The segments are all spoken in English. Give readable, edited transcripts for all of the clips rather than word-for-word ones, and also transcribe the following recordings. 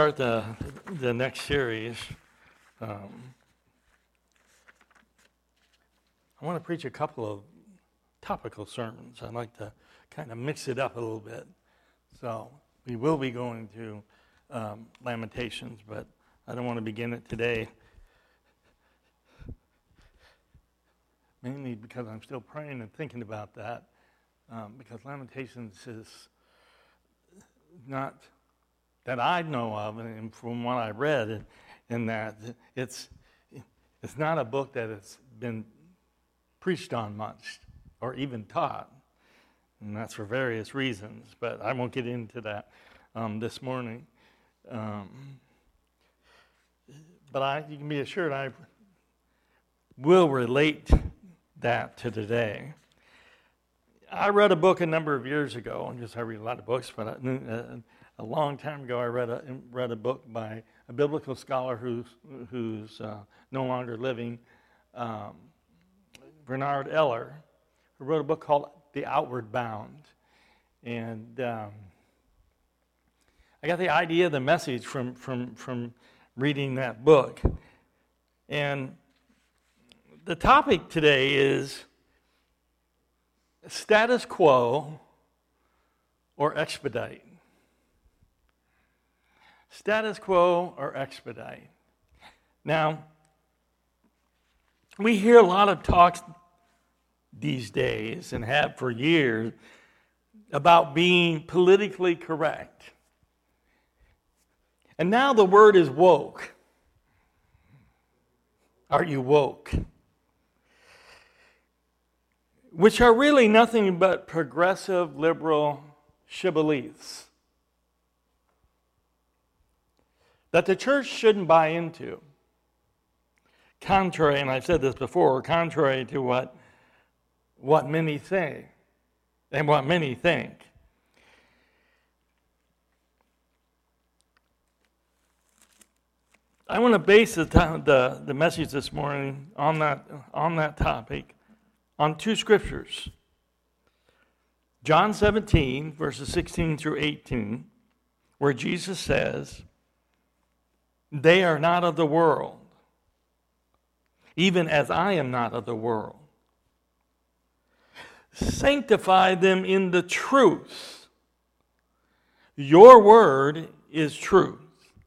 Start the next series. I want to preach a couple of topical sermons. I'd like to kind of mix it up a little bit. So we will be going to Lamentations, but I don't want to begin it today. Mainly because I'm still praying and thinking about that. Because Lamentations is not that I know of, and from what I read, in that it's not a book that has been preached on much or even taught, and that's for various reasons. But I won't get into that this morning. But you can be assured I will relate that to today. I read a book a number of years ago. I read a lot of books, but a long time ago, I read a book by a biblical scholar who's no longer living, Bernard Eller, who wrote a book called The Outward Bound. And I got the idea, the message from reading that book. And the topic today is status quo or expedite. Status quo or expedite. Now, we hear a lot of talks these days, and have for years, about being politically correct. And now the word is woke. Are you woke? Which are really nothing but progressive liberal shibboleths that the church shouldn't buy into. Contrary, and I've said this before, contrary to what many say and what many think. I want to base the message this morning on that topic on two scriptures. John 17, verses 16 through 18, where Jesus says, "They are not of the world, even as I am not of the world. Sanctify them in the truth. Your word is truth.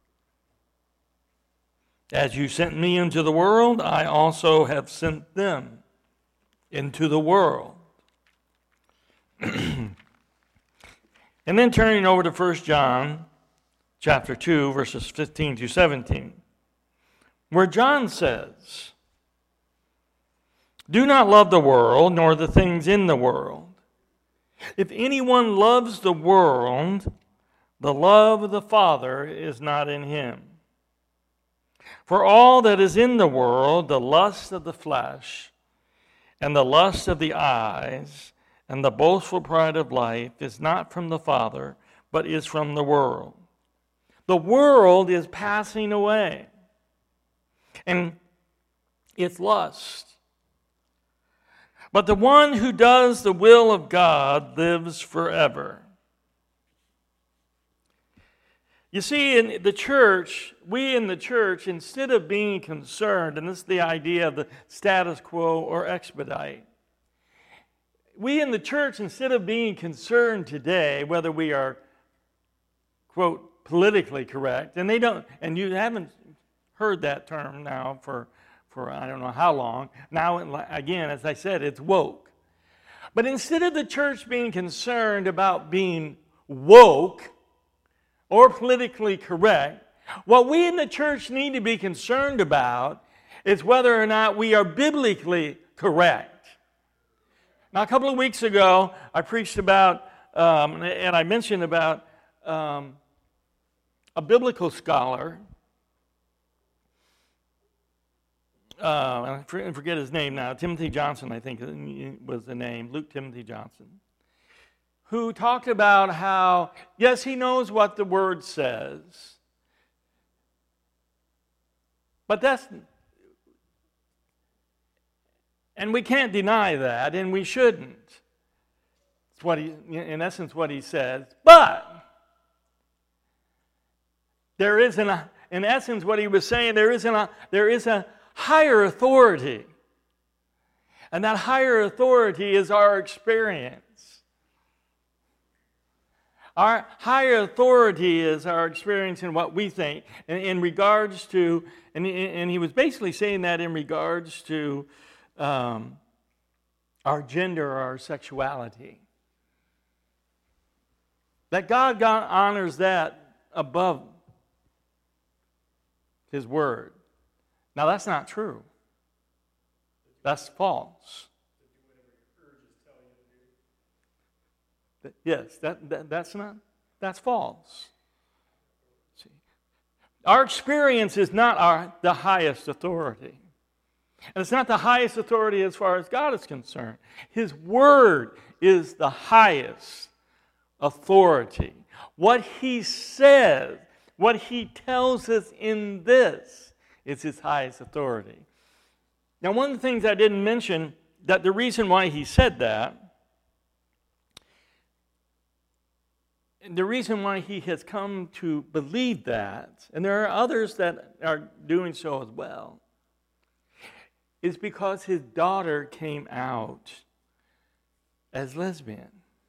As you sent me into the world, I also have sent them into the world." And then turning over to 1 John chapter 2, verses 15 to 17, where John says, "Do not love the world, nor the things in the world. If anyone loves the world, the love of the Father is not in him. For all that is in the world, the lust of the flesh, and the lust of the eyes, and the boastful pride of life is not from the Father, but is from the world. The world is passing away, and its lust. But the one who does the will of God lives forever." You see, in the church, we in the church, instead of being concerned, and this is the idea of the status quo or expedite, we in the church, instead of being concerned today whether we are, quote, politically correct, and you haven't heard that term now for I don't know how long. Now, again, as I said, it's woke. But instead of the church being concerned about being woke or politically correct, what we in the church need to be concerned about is whether or not we are biblically correct. Now, a couple of weeks ago, I preached about, and I mentioned about a biblical scholar. I forget his name now. Timothy Johnson, I think, was the name. Luke Timothy Johnson. Who talked about how, yes, he knows what the Word says, but and we can't deny that, and we shouldn't. It's what in essence, what he says. But There is in essence what he was saying, there is a higher authority. And that higher authority is our experience. Our higher authority is our experience in what we think in regards to, and he was basically saying that in regards to our gender or our sexuality. That God honors that above His Word. Now that's not true. That's false. Yes, that's false. See, our experience is not the highest authority. And it's not the highest authority as far as God is concerned. His Word is the highest authority. What He says, what He tells us in this is His highest authority. Now, one of the things I didn't mention, that the reason why He said that, the reason why He has come to believe that, and there are others that are doing so as well, is because His daughter came out as lesbian.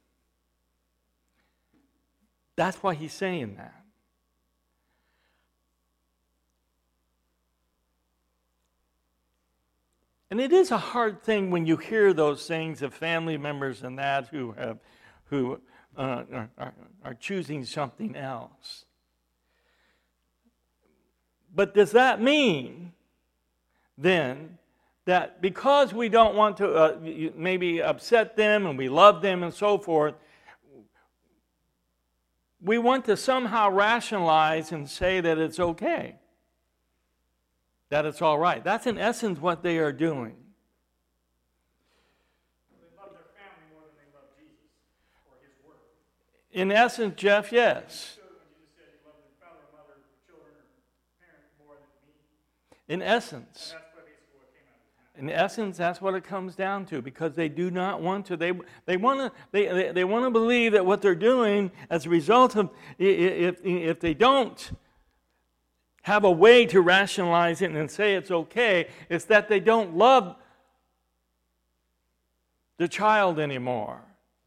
That's why He's saying that. And it is a hard thing when you hear those things of family members and that who are choosing something else. But does that mean then that because we don't want to maybe upset them and we love them and so forth, we want to somehow rationalize and say that it's okay, that it's all right? That's in essence what they are doing. They love their family more than they love Jesus or His Word. In essence, Jeff, yes. So when Jesus said you love your father, mother, children, or parents more than me. In essence. And that's basically what came out of His mouth. In essence, that's what it comes down to, because they do not want to. They want to believe that what they're doing as a result of, if they don't have a way to rationalize it and say it's okay, it's that they don't love the child anymore.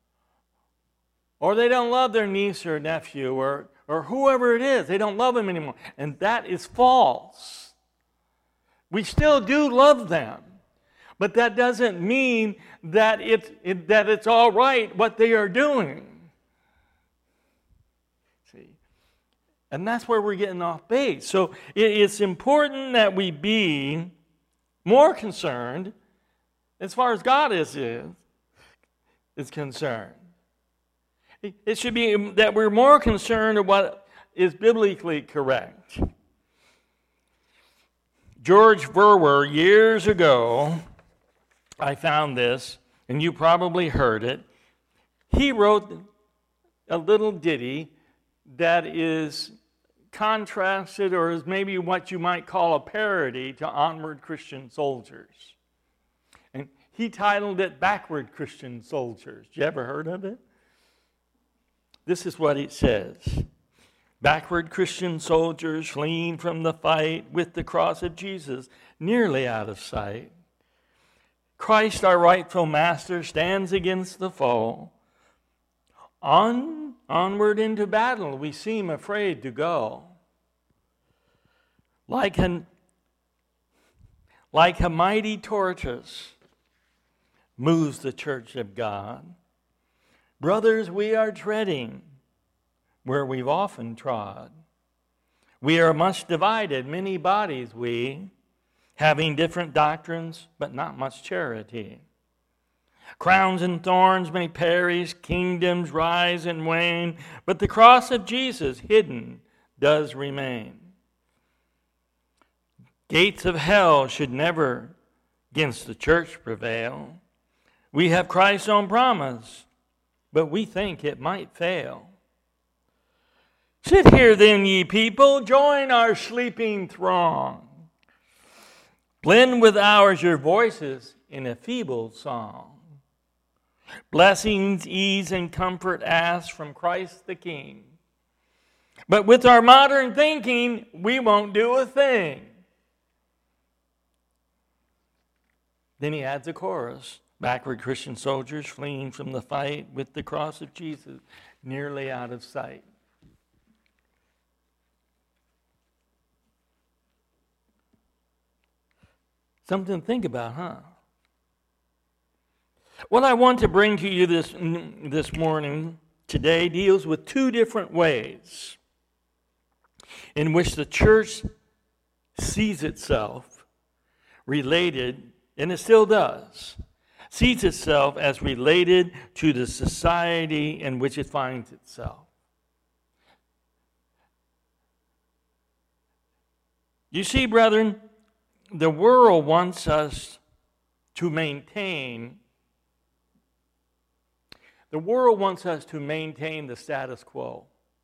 Or they don't love their niece or nephew or whoever it is. They don't love them anymore. And that is false. We still do love them. But that doesn't mean that it's all right what they are doing. See? And that's where we're getting off base. So it's important that we be more concerned as far as God is concerned. It should be that we're more concerned of what is biblically correct. George Verwer, years ago, I found this, and you probably heard it. He wrote a little ditty that is contrasted, or is maybe what you might call a parody to Onward Christian Soldiers. And he titled it Backward Christian Soldiers. You ever heard of it? This is what it says. Backward Christian soldiers fleeing from the fight with the cross of Jesus nearly out of sight. Christ, our rightful master, stands against the foe. Onward into battle, we seem afraid to go. Like a mighty tortoise moves the church of God. Brothers, we are treading where we've often trod. We are much divided, many bodies we, having different doctrines, but not much charity. Crowns and thorns may perish, kingdoms rise and wane, but the cross of Jesus hidden does remain. Gates of hell should never against the church prevail. We have Christ's own promise, but we think it might fail. Sit here then, ye people, join our sleeping throng. Blend with ours your voices in a feeble song. Blessings, ease, and comfort ask from Christ the King. But with our modern thinking, we won't do a thing. Then he adds a chorus. Backward Christian soldiers fleeing from the fight with the cross of Jesus nearly out of sight. Something to think about, huh? What I want to bring to you this morning, today, deals with two different ways in which the church sees itself related, and it still does, sees itself as related to the society in which it finds itself. You see, brethren, the world wants us to maintain the status quo.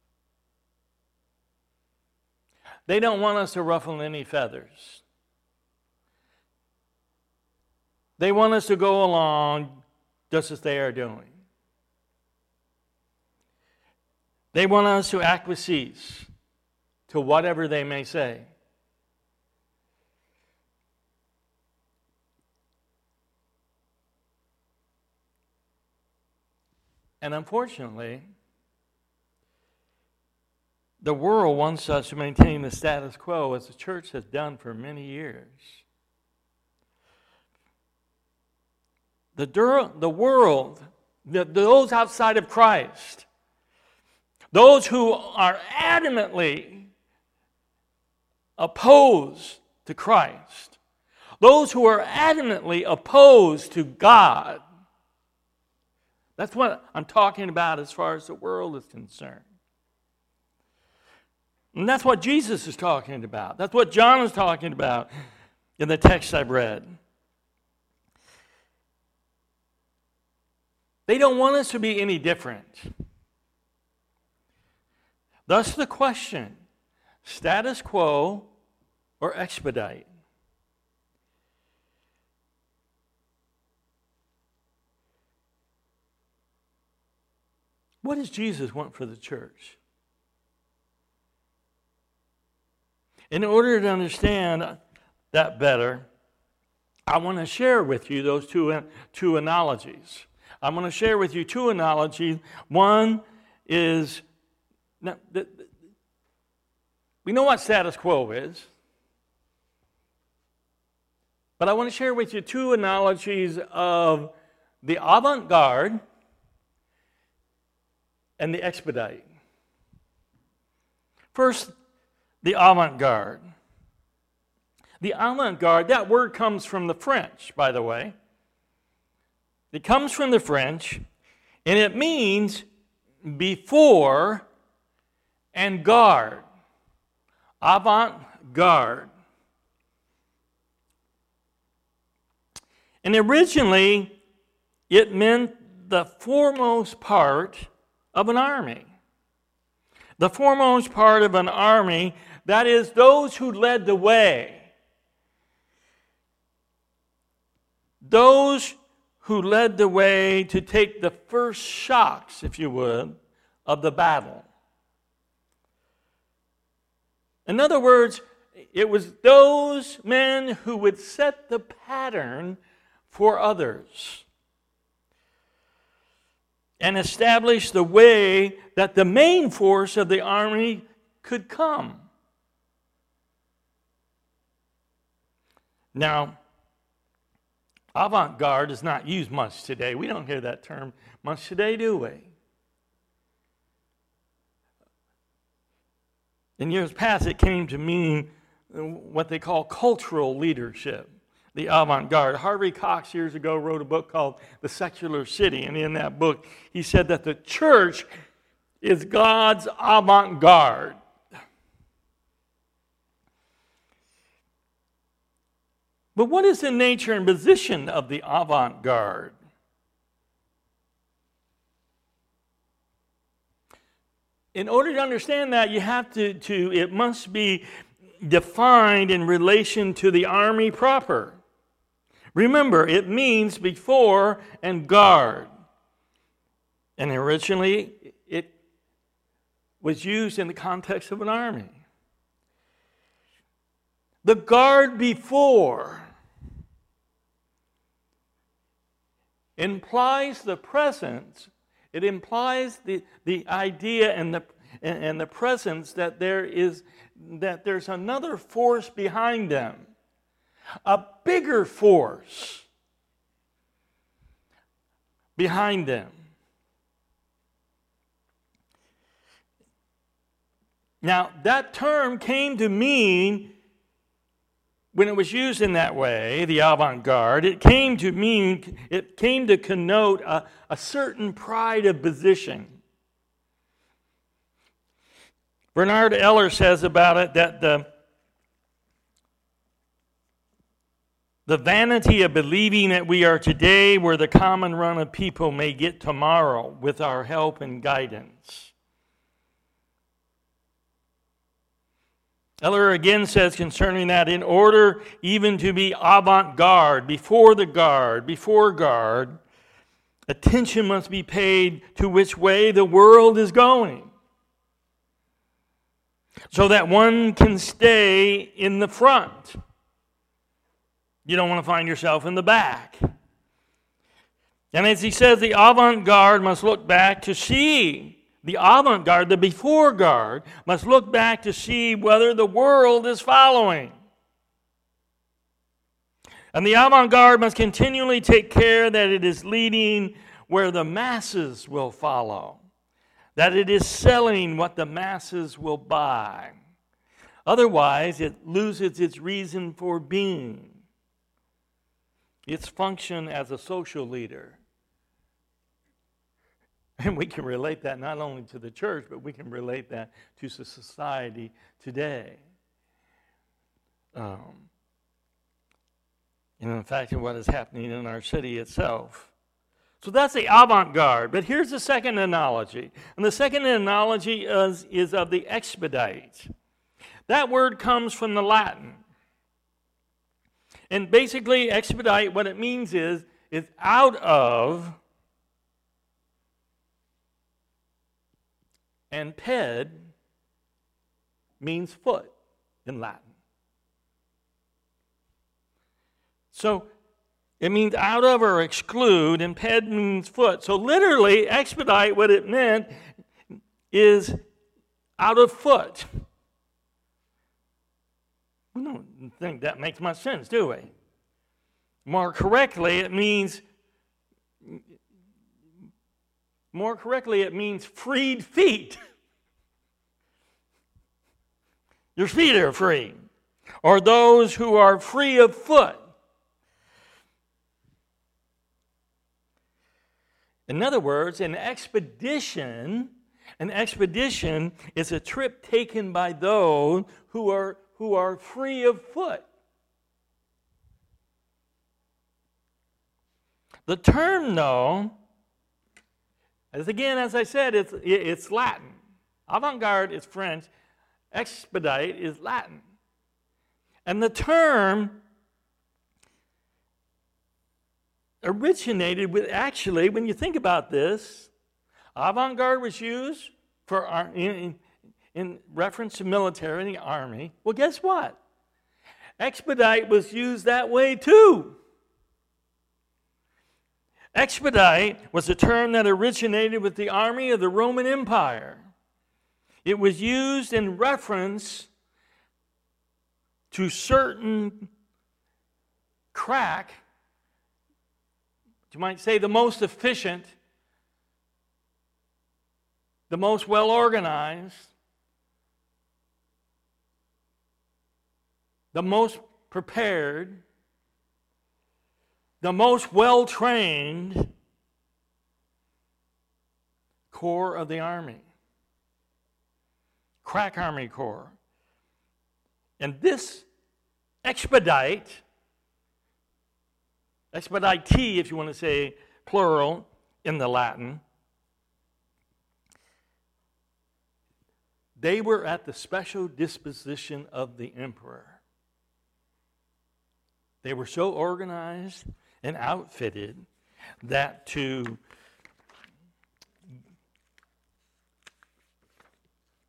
They don't want us to ruffle any feathers. They want us to go along just as they are doing. They want us to acquiesce to whatever they may say. And unfortunately, the world wants us to maintain the status quo, as the church has done for many years. The world, those outside of Christ, those who are adamantly opposed to Christ, those who are adamantly opposed to God, that's what I'm talking about as far as the world is concerned. And that's what Jesus is talking about. That's what John is talking about in the text I've read. They don't want us to be any different. Thus the question, status quo or expedite? What does Jesus want for the church? In order to understand that better, I want to share with you those two analogies. I'm going to share with you two analogies. One is, we know what status quo is, but I want to share with you two analogies of the avant-garde and the expedite. First, the avant-garde. The avant-garde, that word comes from the French, by the way. It comes from the French, and it means before and guard. Avant-garde. And originally, it meant the foremost part of an army. The foremost part of an army, that is, those who led the way. Those who led the way to take the first shocks, if you would, of the battle. In other words, it was those men who would set the pattern for others and establish the way that the main force of the army could come. Now, avant-garde is not used much today. We don't hear that term much today, do we? In years past, it came to mean what they call cultural leadership, the avant-garde. Harvey Cox years ago wrote a book called The Secular City, and in that book, he said that the church is God's avant-garde. But what is the nature and position of the avant-garde? In order to understand that, you have to it must be defined in relation to the army proper. Remember, it means before and guard. And originally, it was used in the context of an army. The guard before implies the presence. It implies the idea and the presence that there's another force behind them, a bigger force behind them. Now, that term came to mean, when it was used in that way, the avant-garde, it came to connote a certain pride of position. Bernard Eller says about it that the vanity of believing that we are today where the common run of people may get tomorrow with our help and guidance. Eller again says concerning that, in order even to be avant-garde, before guard, attention must be paid to which way the world is going, so that one can stay in the front. You don't want to find yourself in the back. And as he says, the avant-garde must look back to see. The avant-garde, the before guard, must look back to see whether the world is following. And the avant-garde must continually take care that it is leading where the masses will follow, that it is selling what the masses will buy. Otherwise, it loses its reason for being, its function as a social leader. And we can relate that not only to the church, but we can relate that to society today. In fact, in what is happening in our city itself. So that's the avant-garde. But here's the second analogy. And the second analogy is of the expedite. That word comes from the Latin. And basically, expedite, what it means is out of. And ped means foot in Latin. So it means out of or exclude, and ped means foot. So literally, expedite, what it meant is out of foot. We don't think that makes much sense, do we? More correctly, it means freed feet. Your feet are free. Or those who are free of foot. In other words, an expedition is a trip taken by those who are free of foot. The term, though, as I said, it's Latin. Avant-garde is French. Expedite is Latin. And the term originated with, actually, when you think about this, avant-garde was used for in reference to military and the army. Well, guess what? Expedite was used that way too. Expedite was a term that originated with the army of the Roman Empire. It was used in reference to certain crack, you might say the most efficient, the most well-organized, the most prepared, the most well-trained corps of the army. Crack Army Corps. And this expedite if you want to say plural in the Latin, they were at the special disposition of the emperor. They were so organized and outfitted that to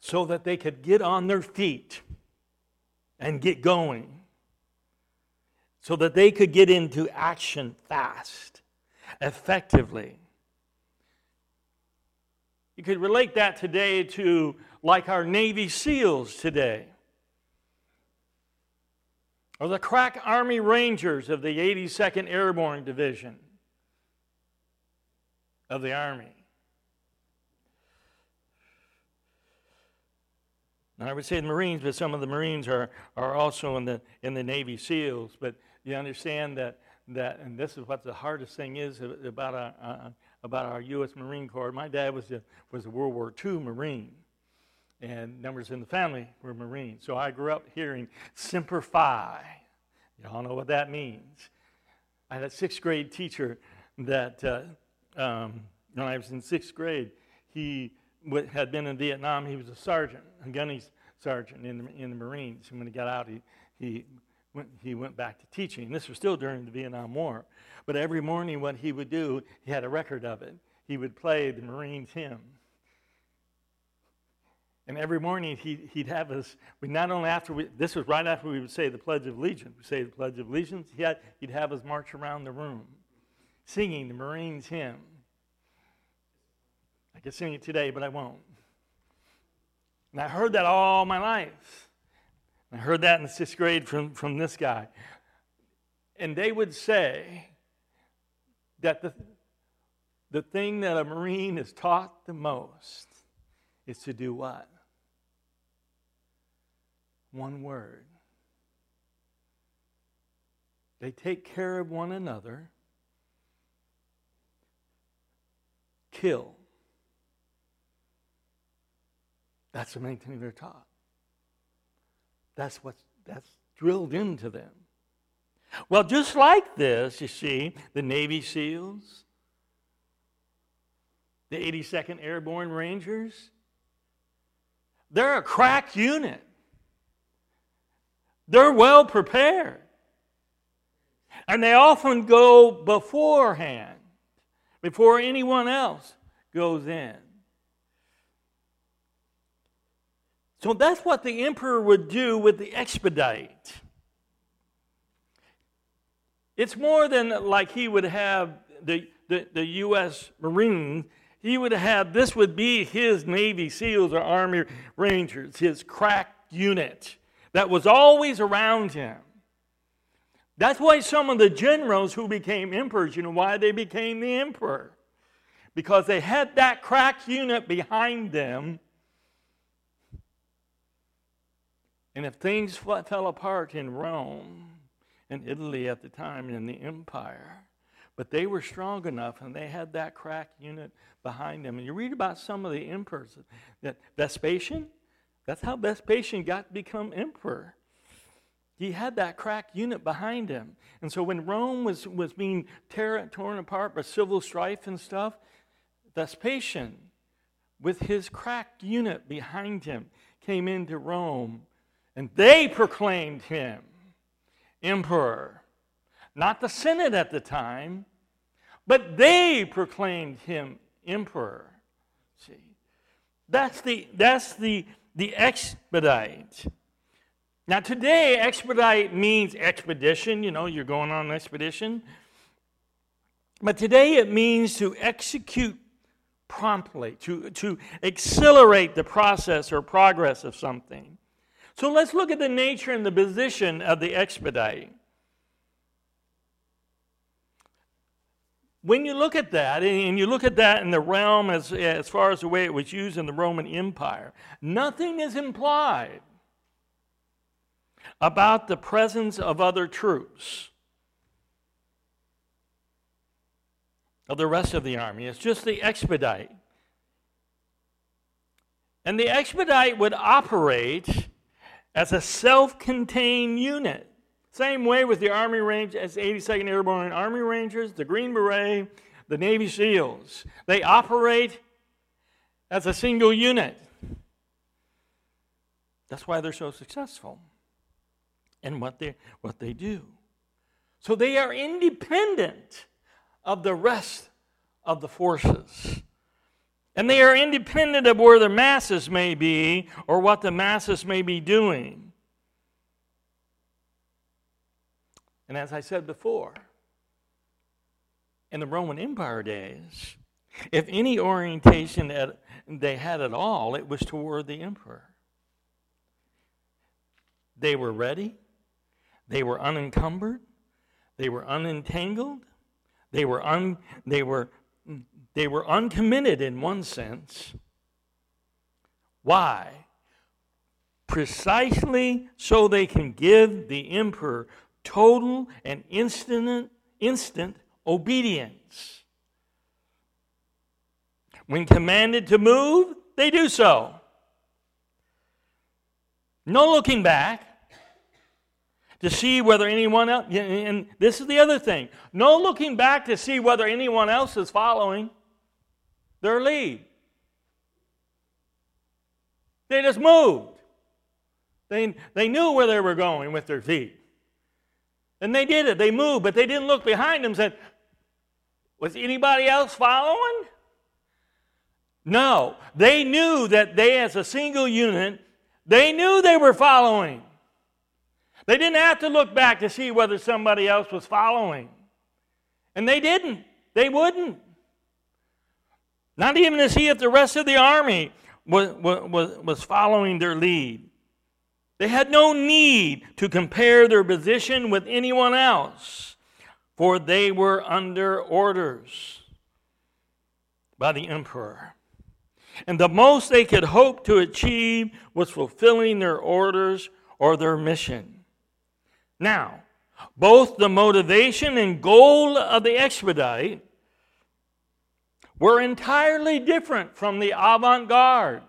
so that they could get on their feet and get going, so that they could get into action fast, effectively. You could relate that today to like our Navy SEALs today, or the crack Army Rangers of the 82nd Airborne Division of the Army. Now, I would say the Marines, but some of the Marines are also in the Navy SEALs. But you understand that and this is what the hardest thing is about our U.S. Marine Corps. My dad was a World War II Marine, and numbers in the family were Marines. So I grew up hearing Semper Fi. You all know what that means. I had a 6th grade teacher that when I was in 6th grade, he had been in Vietnam. He was a sergeant, a gunny sergeant in the Marines. And when he got out, he went back to teaching. And this was still during the Vietnam War. But every morning what he would do, he had a record of it. He would play the Marines hymn. And every morning he'd have us, this was right after we would say the Pledge of Allegiance. We say the Pledge of Allegiance. He'd have us march around the room singing the Marines hymn. I could sing it today, but I won't. And I heard that all my life. I heard that in the 6th grade from this guy. And they would say that the thing that a Marine is taught the most is to do what? One word. They take care of one another. Kill. That's the main thing they're taught. That's drilled into them. Well, just like this, you see, the Navy SEALs, the 82nd Airborne Rangers, they're a crack unit. They're well prepared. And they often go beforehand, before anyone else goes in. So that's what the emperor would do with the expedite. It's more than like he would have the U.S. Marines. He would have, this would be his Navy SEALs or Army Rangers, his crack unit that was always around him. That's why some of the generals who became emperors, you know why they became the emperor? Because they had that crack unit behind them. And if things fell apart in Rome and Italy at the time in the empire, but they were strong enough and they had that crack unit behind them. And you read about some of the emperors. That Vespasian, that's how Vespasian got to become emperor. He had that crack unit behind him. And so when Rome was being torn apart by civil strife and stuff, Vespasian, with his crack unit behind him, came into Rome. And they proclaimed him emperor. Not the Senate at the time, but they proclaimed him emperor. See, that's the expedite. Now today, expedite means expedition. You know, you're going on an expedition. But today it means to execute promptly, to accelerate the process or progress of something. So let's look at the nature and the position of the expedite. When you look at that, and you look at that in the realm as far as the way it was used in the Roman Empire, nothing is implied about the presence of other troops, of the rest of the army. It's just the expedite. And the expedite would operate as a self-contained unit. Same way with the Army Rangers, 82nd Airborne Army Rangers, the Green Beret, the Navy SEALs. They operate as a single unit. That's why they're so successful in what they do. So they are independent of the rest of the forces. And they are independent of where the masses may be or what the masses may be doing. And as I said before, in the Roman Empire days, if any orientation that they had at all, it was toward the emperor. They were ready. They were unencumbered. They were unentangled. They were uncommitted in one sense. Why? Precisely so they can give the emperor total and instant obedience. When commanded to move, they do so. No looking back to see whether anyone else, and this is the other thing, no looking back to see whether anyone else is following their lead. They just moved. They knew where they were going with their feet. And they did it. They moved, but they didn't look behind them and said, was anybody else following? No. They knew that they, as a single unit, they knew they were following. They didn't have to look back to see whether somebody else was following. And they didn't. They wouldn't. Not even to see if the rest of the army was following their lead. They had no need to compare their position with anyone else, for they were under orders by the emperor. And the most they could hope to achieve was fulfilling their orders or their mission. Now, both the motivation and goal of the expedite were entirely different from the avant-garde.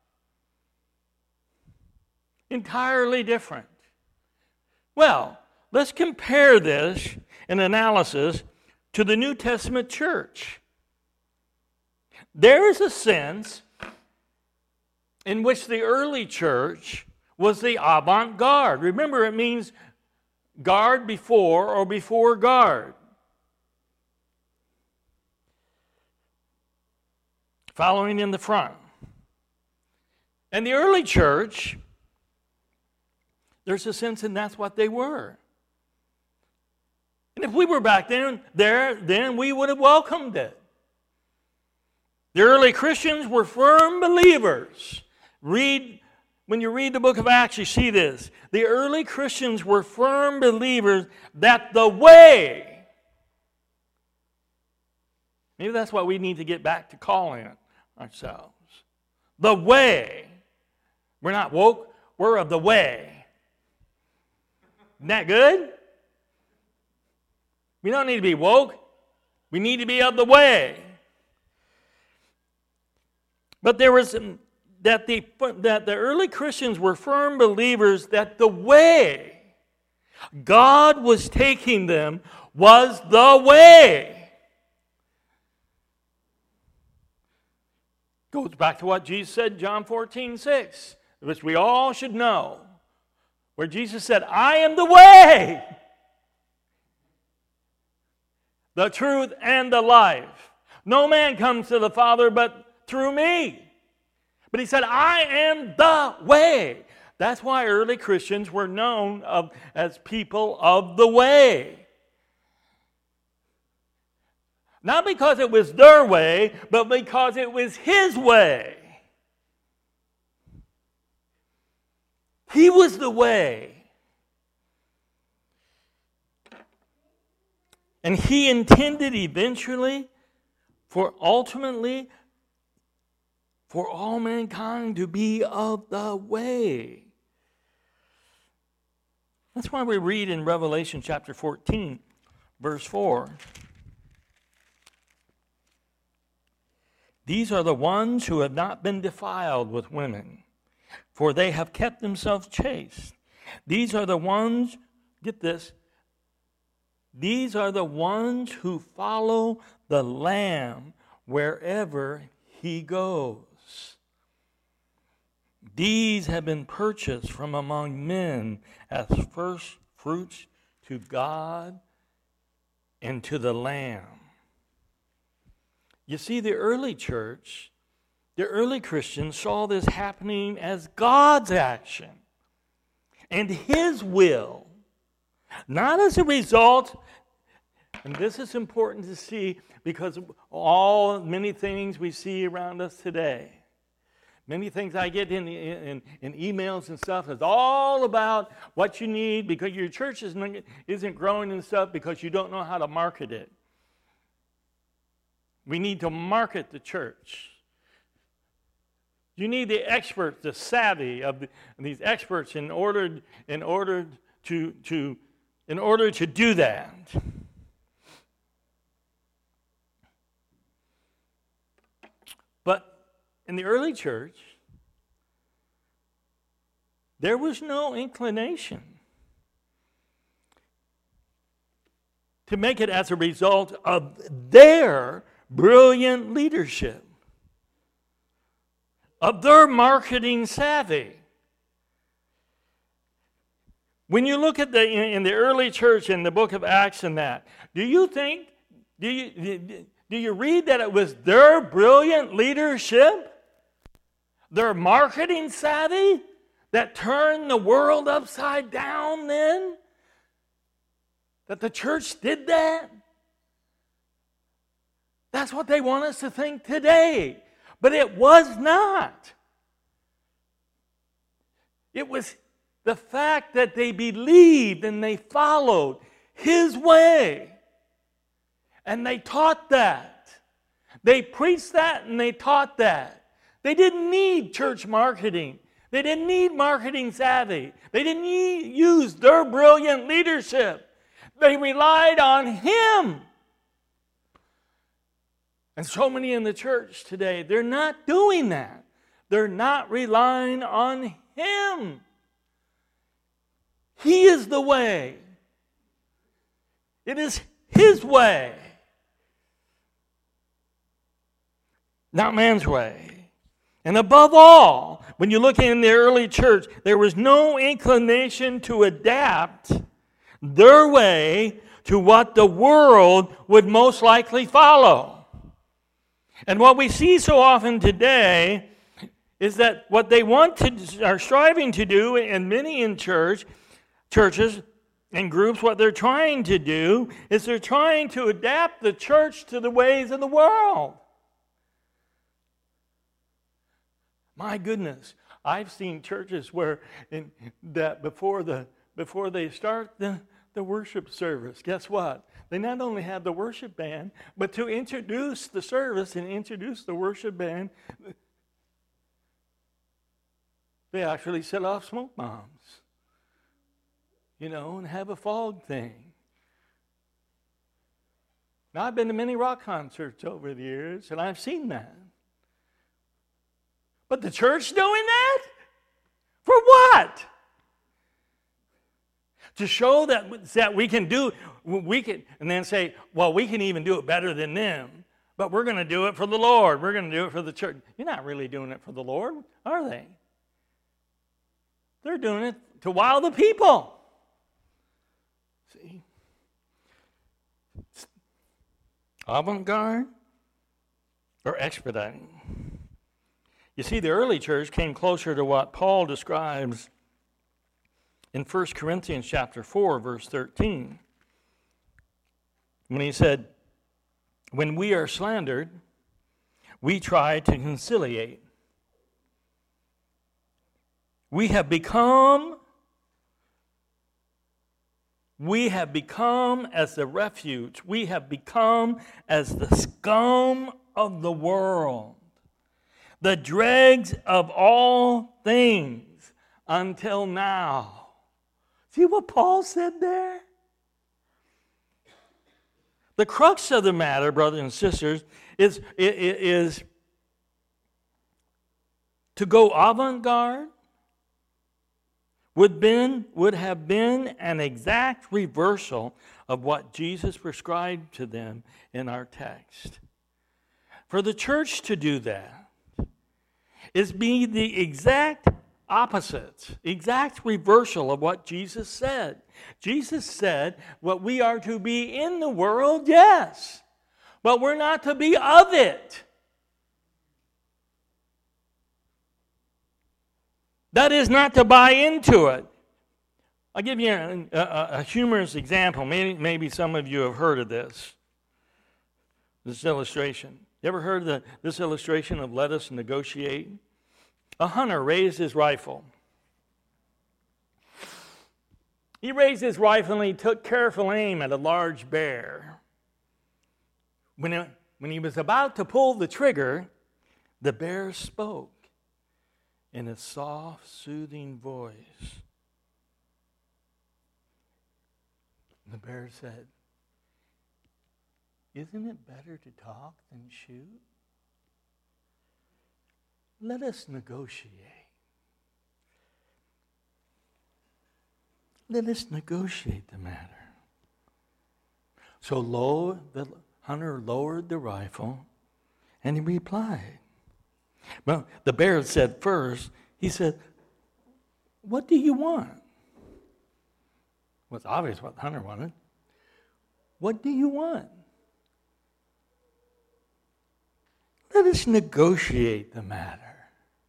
Entirely different. Well, let's compare this in analysis to the New Testament church. There is a sense in which the early church was the avant-garde. Remember, it means guard before or before guard. Following in the front. And the early church, there's a sense and that's what they were. And if we were back then we would have welcomed it. The early Christians were firm believers. When you read the book of Acts, you see this. The early Christians were firm believers that the way, maybe that's what we need to get back to calling it ourselves. The way. We're not woke, we're of the way. Isn't that good? We don't need to be woke. We need to be of the way. But there was that the early Christians were firm believers that the way God was taking them was the way. Goes back to what Jesus said in John 14:6, which we all should know, where Jesus said, I am the way, the truth, and the life. No man comes to the Father but through me. But he said, I am the way. That's why early Christians were known as people of the way. Not because it was their way, but because it was his way. He was the way. And he intended eventually ultimately for all mankind to be of the way. That's why we read in Revelation chapter 14, verse 4. These are the ones who have not been defiled with women, for they have kept themselves chaste. These are the ones, get this, these are the ones who follow the Lamb wherever he goes. These have been purchased from among men as first fruits to God and to the Lamb. You see, the early church The early Christians saw this happening as God's action and His will, not as a result. And this is important to see because of many things we see around us today. Many things I get in emails and stuff is all about what you need because your church isn't growing and stuff because you don't know how to market it. We need to market the church. You need the experts, the savvy of these experts in order to do that. But in the early church, there was no inclination to make it as a result of their brilliant leadership, of their marketing savvy. When you look at in the early church in the book of Acts and that, do you read that it was their brilliant leadership, their marketing savvy, that turned the world upside down then? That the church did that? That's what they want us to think today. But it was not. It was the fact that they believed and they followed His way. And they taught that. They preached that and they taught that. They didn't need church marketing. They didn't need marketing savvy. They didn't use their brilliant leadership. They relied on Him. And so many in the church today, they're not doing that. They're not relying on Him. He is the way. It is His way, not man's way. And above all, when you look in the early church, there was no inclination to adapt their way to what the world would most likely follow. And what we see so often today is that what they are striving to do, and many in churches and groups, what they're trying to do is they're trying to adapt the church to the ways of the world. My goodness, I've seen churches where before they start the worship service, guess what? They not only have the worship band, but to introduce the service and introduce the worship band, they actually set off smoke bombs, and have a fog thing. Now, I've been to many rock concerts over the years, and I've seen that. But the church doing that? For what? To show that we can do, and then say, well, we can even do it better than them, but we're going to do it for the Lord. We're going to do it for the church. You're not really doing it for the Lord, are they? They're doing it to wow the people. See? Avant-garde or expediting. You see, the early church came closer to what Paul describes in 1 Corinthians chapter 4, verse 13, when he said, when we are slandered, we try to conciliate. We have become as the refuge. We have become as the scum of the world, the dregs of all things until now. See what Paul said there? The crux of the matter, brothers and sisters, is to go avant-garde would have been an exact reversal of what Jesus prescribed to them in our text. For the church to do that is be the exact opposite, exact reversal of what Jesus said. Jesus said, what we are to be in the world, yes, but we're not to be of it. That is not to buy into it. I'll give you a humorous example. Maybe some of you have heard of this illustration. You ever heard of this illustration of let us negotiate? A hunter raised his rifle. He raised his rifle and he took careful aim at a large bear. When he was about to pull the trigger, the bear spoke in a soft, soothing voice. The bear said, "Isn't it better to talk than shoot? Let us negotiate. Let us negotiate the matter." So the hunter lowered the rifle and he replied. Well, the bear said first, he said, "What do you want?" Well, it's obvious what the hunter wanted. "What do you want?" "Let us negotiate the matter."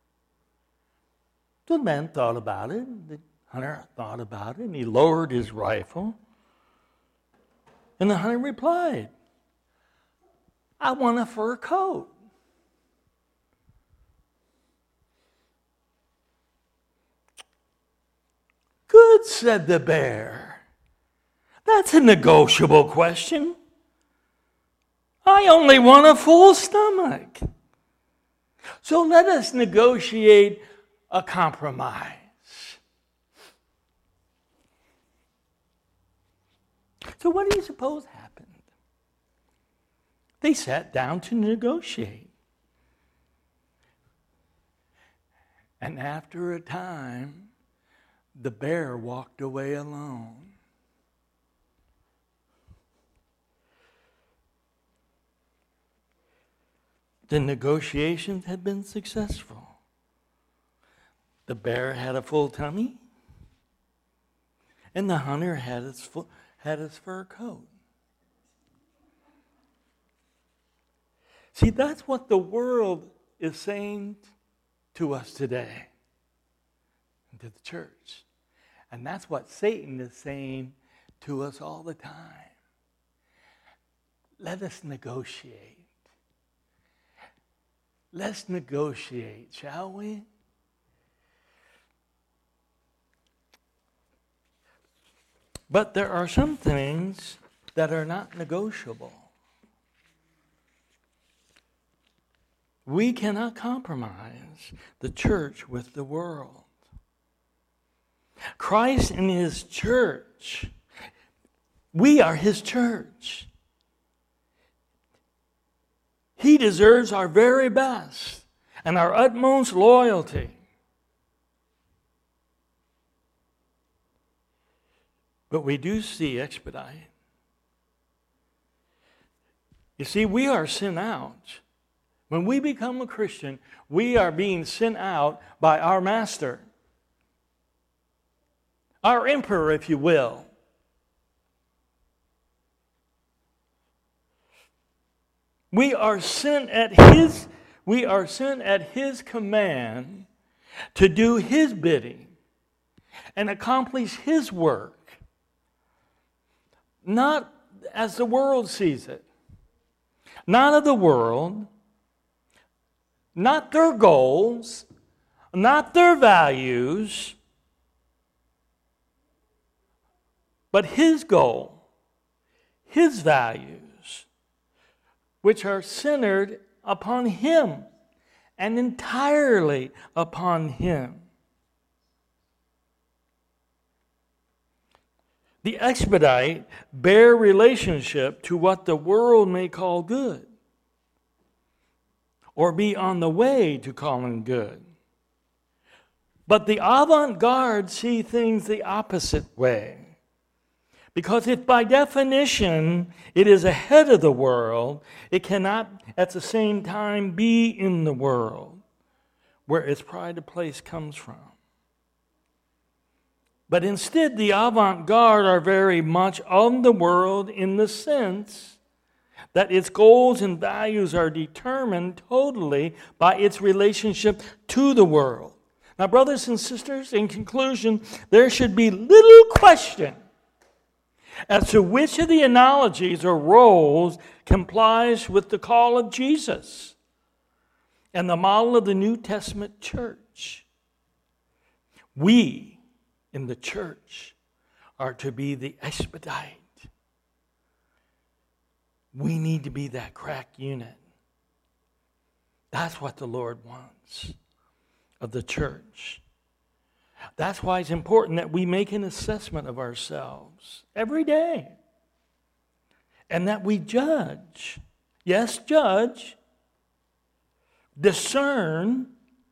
The man thought about it. The hunter thought about it, and he lowered his rifle. And the hunter replied, "I want a fur coat." "Good," said the bear. "That's a negotiable question. I only want a full stomach. So let us negotiate a compromise." So what do you suppose happened? They sat down to negotiate. And after a time, the bear walked away alone. The negotiations had been successful. The bear had a full tummy, and the hunter had his fur coat. See, that's what the world is saying to us today, to the church. And that's what Satan is saying to us all the time. Let us negotiate. Let's negotiate, shall we? But there are some things that are not negotiable. We cannot compromise the church with the world. Christ and his church, we are his church. He deserves our very best and our utmost loyalty. But we do see expedite. You see, we are sent out. When we become a Christian, we are being sent out by our master. Our emperor, if you will. We are sent at his command to do his bidding and accomplish his work. Not as the world sees it. Not of the world. Not their goals. Not their values. But his goal. His values. Which are centered upon him and entirely upon him. The expedite bear relationship to what the world may call good, or be on the way to calling good. But the avant-garde see things the opposite way. Because if by definition it is ahead of the world, it cannot at the same time be in the world, where its pride of place comes from. But instead, the avant-garde are very much of the world in the sense that its goals and values are determined totally by its relationship to the world. Now, brothers and sisters, in conclusion, there should be little question as to which of the analogies or roles complies with the call of Jesus and the model of the New Testament church. We in the church are to be the expedite. We need to be that crack unit. That's what the Lord wants of the church. That's why it's important that we make an assessment of ourselves every day. And that we judge. Yes, judge. Discern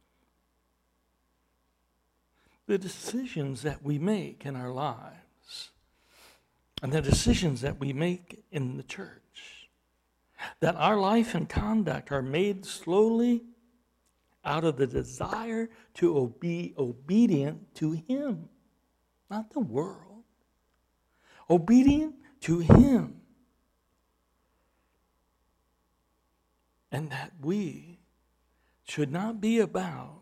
the decisions that we make in our lives. And the decisions that we make in the church. That our life and conduct are made slowly out of the desire to be obedient to Him, not the world. Obedient to Him. And that we should not be about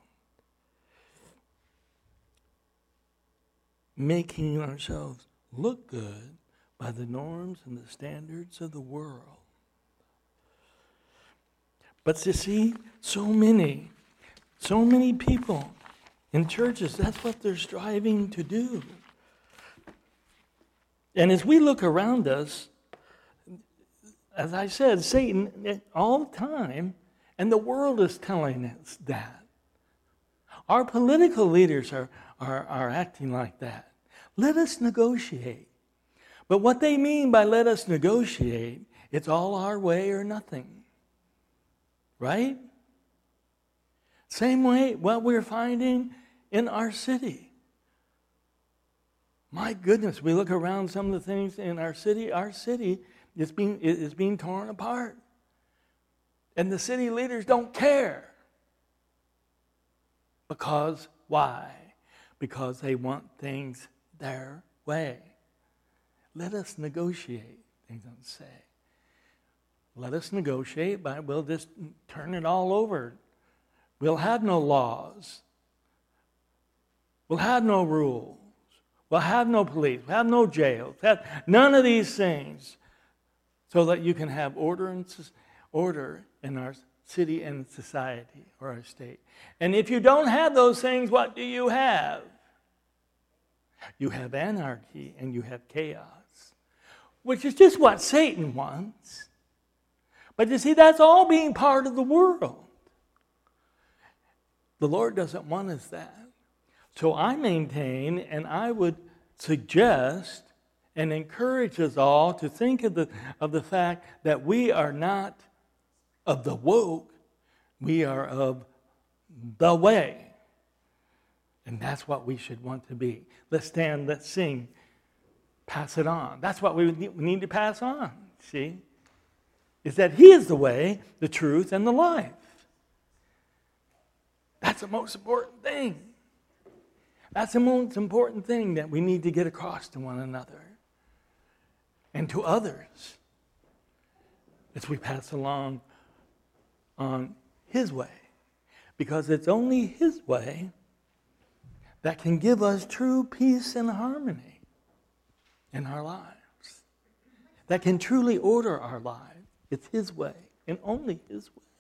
making ourselves look good by the norms and the standards of the world. But you see, so many people in churches, that's what they're striving to do. And as we look around us, as I said, Satan all the time, and the world is telling us that. Our political leaders are acting like that. Let us negotiate. But what they mean by let us negotiate, it's all our way or nothing. Right? Same way what we're finding in our city. My goodness, we look around some of the things in our city is being torn apart. And the city leaders don't care. Because why? Because they want things their way. Let us negotiate, they don't say. Let us negotiate, but we'll just turn it all over. We'll have no laws. We'll have no rules. We'll have no police. We'll have no jails. We'll have none of these things so that you can have order in our city and society or our state. And if you don't have those things, what do you have? You have anarchy and you have chaos, which is just what Satan wants. But you see, that's all being part of the world. The Lord doesn't want us that. So I maintain, and I would suggest and encourage us all to think of the fact that we are not of the woke, we are of the way. And that's what we should want to be. Let's stand, let's sing, pass it on. That's what we need to pass on, see? Is that He is the way, the truth, and the life. That's the most important thing. That's the most important thing that we need to get across to one another and to others as we pass along on His way. Because it's only His way that can give us true peace and harmony in our lives. That can truly order our lives. It's His way, and only His way.